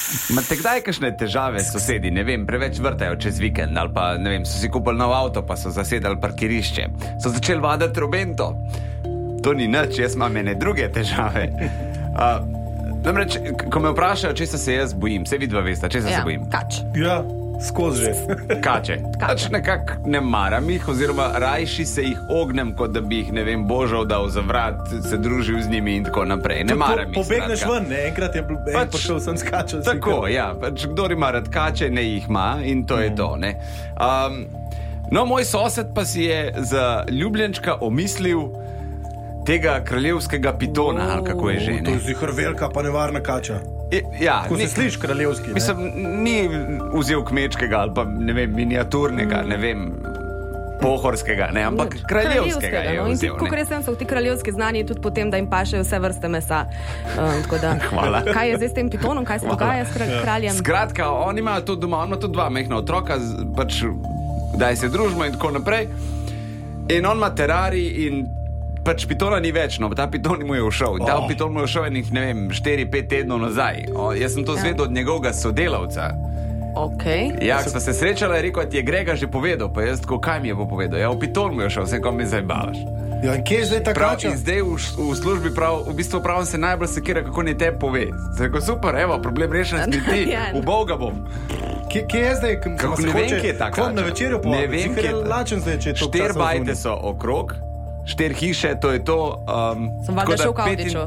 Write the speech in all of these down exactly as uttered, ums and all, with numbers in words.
Imate kdaj kakšne težave s sosedi, ne vem, preveč vrtajo čez vikend ali pa, ne vem, so si kupili nov avto pa so zasedali parkirišče, so začeli vadati robento. To ni nič, jaz imam ene druge težave. Uh, namreč, ko me vprašajo, če se jaz bojim, se vidva veste, če se ja, se bojim. Kač. Ja, skozi že. Kače. Kač nekako ne maram jih, oziroma rajši se jih ognem, kot da bi jih, ne vem, božal dal za vrat, se družil z njimi in tako naprej. Ne maram po, jih. Pobegneš ven, ne? Enkrat je en pač, pošel sem s kačo. Tako, ja. Pač, kdor ima rad kače, ne jih ima in to mm. je to, ne. Um, no, moj sosed pa si je za ljubljenčka omislil tega kraljevskega pitona, ali kako je že, ne. To je zihar velika pa nevarna kača. Ja, ko se sliš kraljevski, mislim, ni vzel kmečkega ali pa, ne vem, miniaturnega, ne vem, pohorskega, ne, ampak kraljevskega je no, vzel. In kot res so ti kraljevski znani tudi potem, da jim pašejo vse vrste mesa. Um, tako da, hvala. Kaj je zdaj s tem pitonom, kaj se dogaja s kraljem? Skratka, oni imajo tudi doma, on ima tudi dva mehna otroka, pač daj se družimo in tako naprej. In on ima terarij in pač pitona ni več, no, ta piton mu je ušel. In ta oh. piton mu je ušel enih, ne vem, štiri pet tednov nazaj. O, jaz sem to ja. zvedel od njegovega sodelavca. Okay. Ja, ko sva se srečala, je rekel, da ti je Grega že povedal, pa jaz tako, kaj mi je povedal? Ja, v piton mu je ušel, vse, ko mi zdaj bavaš. Ja, in kje je zdaj ta kača? In zdaj v, v službi prav, v bistvu prav se najbolj sekira, kako ne te pove. Zdaj, super, evo, problem rešen s ti, v Boga bom. Kje, kje je zdaj? Kako ne vem, kje je ta kača? Na večerjo povabi. Ne vem, kje je lačen zdaj, če je to štir bajte so okrog, štir hiše, to je to. Um, Sem valjda šel v Kavdiču.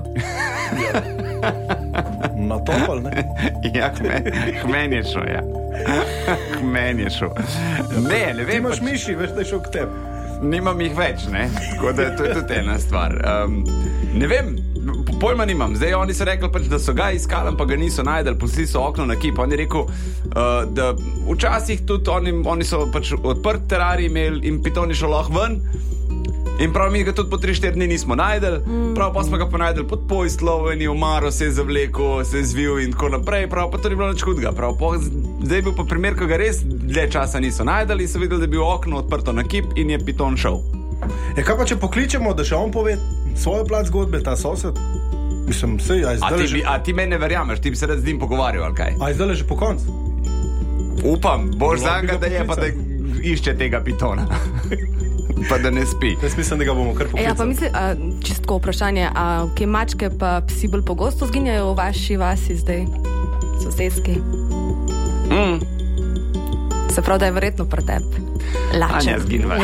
Na topol, ne? Ja, k meni je šel, ja. K meni je šel. Ne, ne vem. Ti imaš miši, veš, da je šel k tebi. Nimam jih več, ne? Tako da to je tudi ena stvar. Um, ne vem, pojma nimam. Zdaj oni so rekli, pač, da so ga iskali, pa ga niso najdeli, pustili so okno na kip. On je rekel, uh, da včasih tudi oni, oni so pač odprt terarij imeli in pitoni šel lahko ven. In prav mi ga tudi po tri štiri dni nismo najdeli, mm. prav pa smo ga pa najdeli pod pojstloveni, omaro se je zavlekel, se je zvil in tako naprej, prav pa to ni bilo nič hudega. Prav po, zdaj je bil pa primer, ko ga res dlje časa niso najdeli, so videli, da je bil okno odprto na kip in je piton šel. E kaj pa, če pokličemo, da še on pove svojo plat zgodbe, ta sosed? Mislim, sej, a, a, ti, že... a ti meni ne verjameš, ti bi se rad z njim pogovarjal, ali kaj? A je zdaj že po koncu? Upam, boš zanga, da je pa da išče tega pitona. Pa da ne spi. Jaz mislim, da ga bomo kar poklicali. Ja, pa mislim, a, čistko vprašanje, a kje mačke pa psi bolj pogosto zginjajo v vaši vasi zdaj, sosedski? Mm. Se pravi, da je verjetno pri tebi lačen. Anja zginva.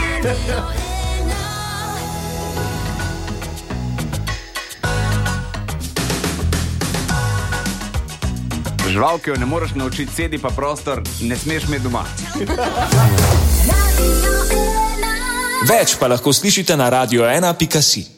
Žival, ki jo ne moreš naučiti, sedi pa prostor, ne smeš imeti doma. Več pa lahko slišite na radio ena pika si.